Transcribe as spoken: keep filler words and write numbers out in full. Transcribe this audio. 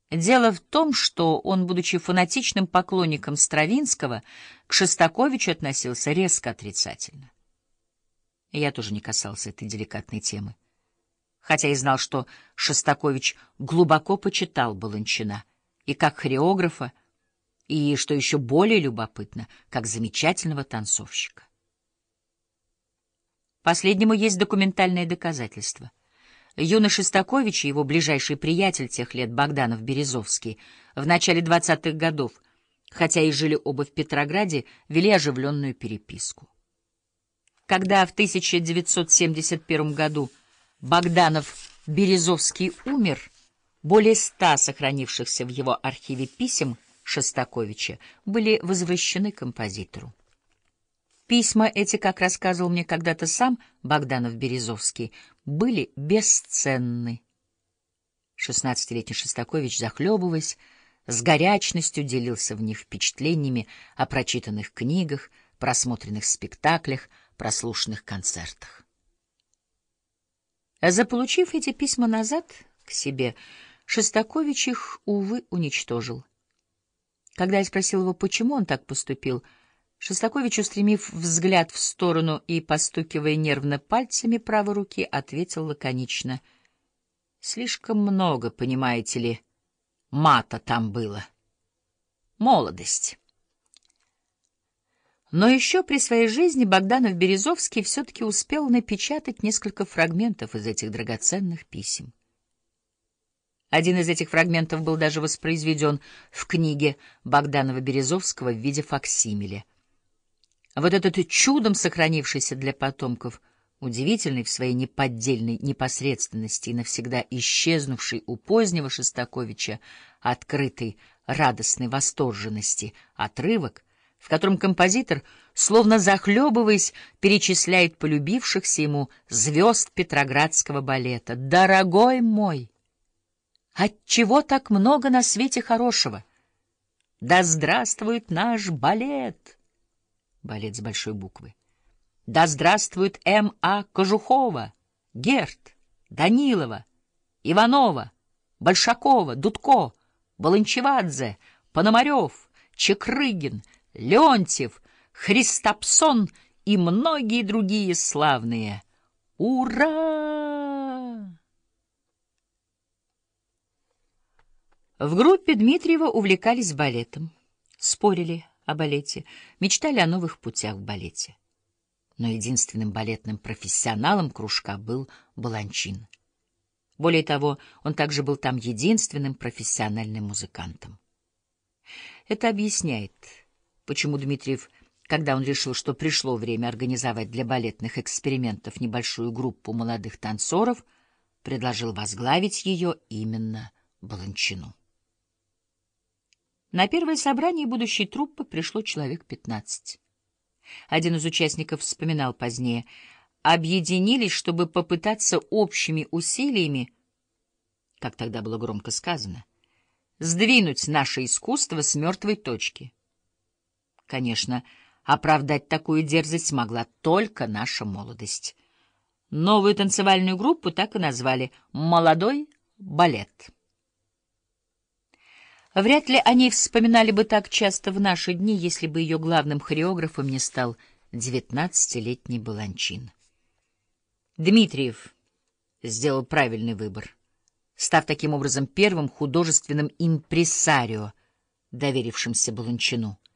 Дело в том, что он, будучи фанатичным поклонником Стравинского, к Шостаковичу относился резко отрицательно. Я тоже не касался этой деликатной темы, хотя и знал, что Шостакович глубоко почитал Баланчина и как хореографа, и, что еще более любопытно, как замечательного танцовщика. Последнему есть документальные доказательства. Юный Шостакович и его ближайший приятель тех лет Богданов Березовский в начале двадцатых годов, хотя и жили оба в Петрограде, вели оживленную переписку. Когда в тысяча девятьсот семьдесят первом году Богданов Березовский умер, более ста сохранившихся в его архиве писем Шостаковича были возвращены композитору. Письма эти, как рассказывал мне когда-то сам Богданов Березовский, были бесценны. Шестнадцатилетний Шостакович, захлебываясь, с горячностью делился в них впечатлениями о прочитанных книгах, просмотренных спектаклях, прослушанных концертах. Заполучив эти письма назад к себе, Шостакович их, увы, уничтожил. Когда я спросил его, почему он так поступил, Шостакович, устремив взгляд в сторону и постукивая нервно пальцами правой руки, ответил лаконично: «Слишком много, понимаете ли, мата там было. Молодость». Но еще при своей жизни Богданов-Березовский все-таки успел напечатать несколько фрагментов из этих драгоценных писем. Один из этих фрагментов был даже воспроизведен в книге Богданова-Березовского в виде факсимиле. Вот этот чудом сохранившийся для потомков, удивительный в своей неподдельной непосредственности и навсегда исчезнувший у позднего Шостаковича открытой радостной восторженности отрывок, в котором композитор, словно захлебываясь, перечисляет полюбившихся ему звезд Петроградского балета. «Дорогой мой! Отчего так много на свете хорошего? Да здравствует наш балет!» Балет с большой буквы. «Да здравствует М А Кожухова, Герт, Данилова, Иванова, Большакова, Дудко, Баланчевадзе, Пономарев, Чекрыгин, Леонтьев, Христопсон и многие другие славные. Ура!» В группе Дмитриева увлекались балетом, спорили о балете, мечтали о новых путях в балете. Но единственным балетным профессионалом кружка был Баланчин. Более того, он также был там единственным профессиональным музыкантом. Это объясняет, почему Дмитриев, когда он решил, что пришло время организовать для балетных экспериментов небольшую группу молодых танцоров, предложил возглавить ее именно Баланчину. На первое собрание будущей труппы пришло человек пятнадцать. Один из участников вспоминал позднее: объединились, чтобы попытаться общими усилиями, как тогда было громко сказано, сдвинуть наше искусство с мертвой точки. Конечно, оправдать такую дерзость могла только наша молодость. Новую танцевальную группу так и назвали «Молодой балет». Вряд ли они вспоминали бы так часто в наши дни, если бы ее главным хореографом не стал девятнадцатилетний Баланчин. Дмитриев сделал правильный выбор, став таким образом первым художественным импресарио, доверившимся Баланчину.